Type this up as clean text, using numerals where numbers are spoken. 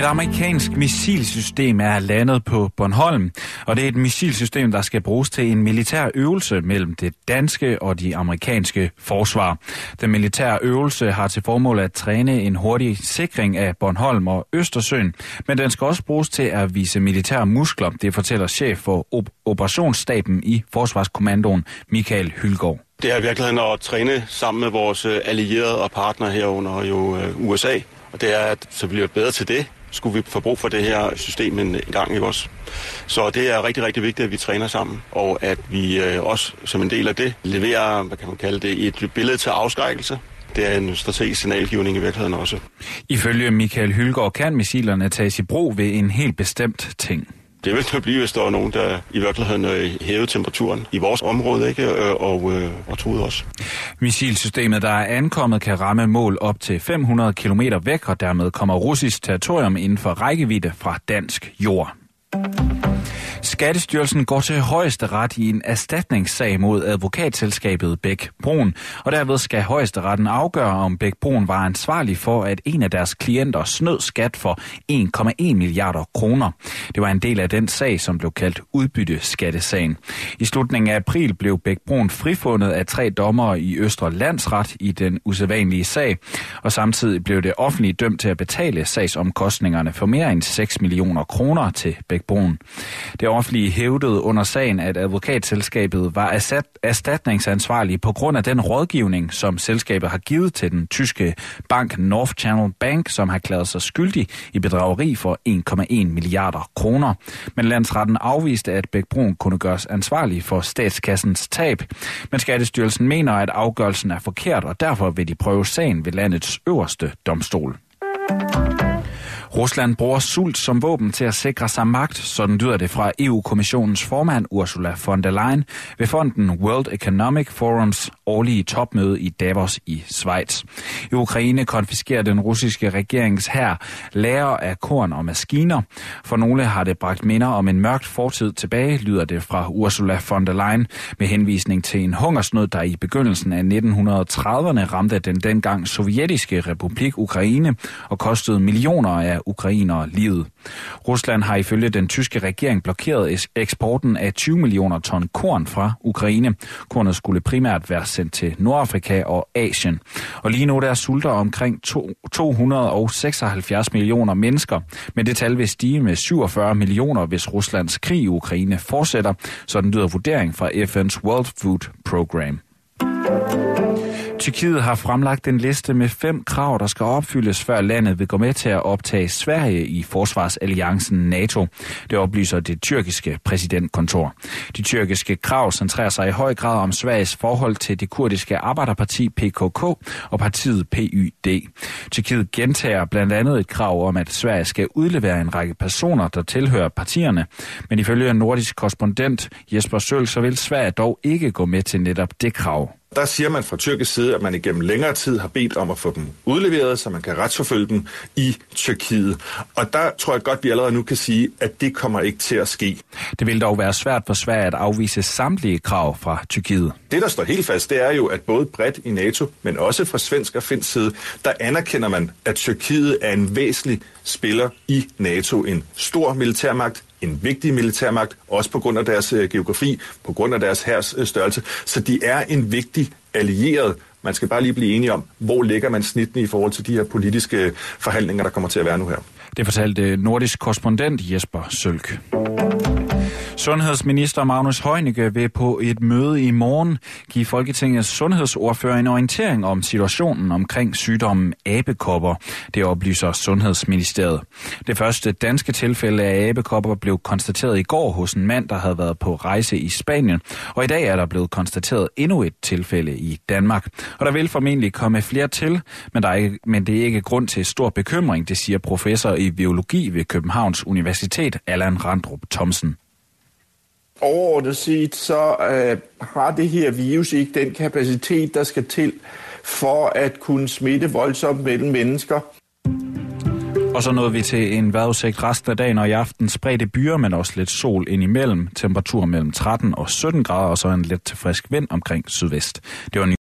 amerikansk missilsystem er landet på Bornholm, og det er et missilsystem, der skal bruges til en militær øvelse mellem det danske og de amerikanske forsvar. Den militære øvelse har til formål at træne en hurtig sikring af Bornholm og Østersøen, men den skal også bruges til at vise militære muskler, det fortæller chef for operationsstaben i Forsvarskommandoen, Michael Hylgaard. Det er i virkeligheden at træne sammen med vores allierede og partnere herunder jo USA. Og det er, at så bliver vi bedre til det, skulle vi få brug for det her system en gang i os. Så det er rigtig, rigtig vigtigt, at vi træner sammen, og at vi også som en del af det leverer, hvad kan man kalde det, et billede til afskrækkelse. Det er en strategisk signalgivning i virkeligheden også. Ifølge Michael Hylgaard kan missilerne tages i brug ved en helt bestemt ting. Det vil det blive, hvis der er nogen, der i virkeligheden hæver temperaturen i vores område, ikke? Og truede os. Missilsystemet, der er ankommet, kan ramme mål op til 500 km væk, og dermed kommer russisk territorium inden for rækkevidde fra dansk jord. Skattestyrelsen går til højesteret i en erstatningssag mod advokatselskabet Bech Bruun, og derved skal højesteretten afgøre, om Bech Bruun var ansvarlig for, at en af deres klienter snød skat for 1,1 milliarder kroner. Det var en del af den sag, som blev kaldt udbytteskattesagen. I slutningen af april blev Bech Bruun frifundet af 3 dommere i Østre Landsret i den usædvanlige sag, og samtidig blev det offentlige dømt til at betale sagsomkostningerne for mere end 6 millioner kroner til Bech Bruun. Det offentlige hævdede under sagen, at advokatselskabet var erstatningsansvarlig på grund af den rådgivning, som selskabet har givet til den tyske bank North Channel Bank, som har erklæret sig skyldig i bedrageri for 1,1 milliarder kroner. Men landsretten afviste, at Bech Bruun kunne gøres ansvarlig for statskassens tab. Men Skattestyrelsen mener, at afgørelsen er forkert, og derfor vil de prøve sagen ved landets øverste domstol. Rusland bruger sult som våben til at sikre sig magt, sådan lyder det fra EU-kommissionens formand Ursula von der Leyen ved fonden World Economic Forums årlige topmøde i Davos i Schweiz. I Ukraine konfiskerer den russiske regerings hær lagre af korn og maskiner. For nogle har det bragt minder om en mørkt fortid tilbage, lyder det fra Ursula von der Leyen, med henvisning til en hungersnød, der i begyndelsen af 1930'erne ramte den dengang sovjetiske republik Ukraine og kostede millioner af ukrainere livet. Rusland har ifølge den tyske regering blokeret eksporten af 20 millioner ton korn fra Ukraine. Kornet skulle primært være sendt til Nordafrika og Asien. Og lige nu der sulter omkring 276 millioner mennesker, men det tal vil stige med 47 millioner, hvis Ruslands krig i Ukraine fortsætter, sådan lyder vurdering fra FN's World Food Program. Tyrkiet har fremlagt en liste med 5 krav, der skal opfyldes, før landet vil gå med til at optage Sverige i forsvarsalliancen NATO. Det oplyser det tyrkiske præsidentkontor. De tyrkiske krav centrerer sig i høj grad om Sveriges forhold til det kurdiske arbejderparti PKK og partiet PYD. Tyrkiet gentager blandt andet et krav om, at Sverige skal udlevere en række personer, der tilhører partierne. Men ifølge en nordisk korrespondent Jesper Sølk, så vil Sverige dog ikke gå med til netop det krav. Der siger man fra tyrkisk side, at man igennem længere tid har bedt om at få dem udleveret, så man kan retsforfølge dem i Tyrkiet. Og der tror jeg godt, vi allerede nu kan sige, at det kommer ikke til at ske. Det vil dog være svært for Sverige at afvise samtlige krav fra Tyrkiet. Det, der står helt fast, det er jo, at både bredt i NATO, men også fra svensk og finsk side, der anerkender man, at Tyrkiet er en væsentlig spiller i NATO. En stor militærmagt, en vigtig militærmagt, også på grund af deres geografi, på grund af deres hærs størrelse. Så de er en vigtig allieret. Man skal bare lige blive enige om, hvor ligger man snitten i forhold til de her politiske forhandlinger, der kommer til at være nu her. Det fortalte nordisk korrespondent Jesper Sølk. Sundhedsminister Magnus Heunicke vil på et møde i morgen give Folketingets sundhedsordfører en orientering om situationen omkring sygdommen abekopper. Det oplyser Sundhedsministeriet. Det første danske tilfælde af abekopper blev konstateret i går hos en mand, der havde været på rejse i Spanien. Og i dag er der blevet konstateret endnu et tilfælde i Danmark. Og der vil formentlig komme flere til, men det er ikke grund til stor bekymring, det siger professor i biologi ved Københavns Universitet, Allan Randrup Thomsen. Overordnet set, så har det her virus ikke den kapacitet, der skal til for at kunne smitte voldsomt mellem mennesker. Og så nåede vi til en vejrudsigt resten af dagen og i aften. Spredte byer, men også lidt sol indimellem. Temperatur mellem 13 og 17 grader, og så en let til frisk vind omkring sydvest. Det var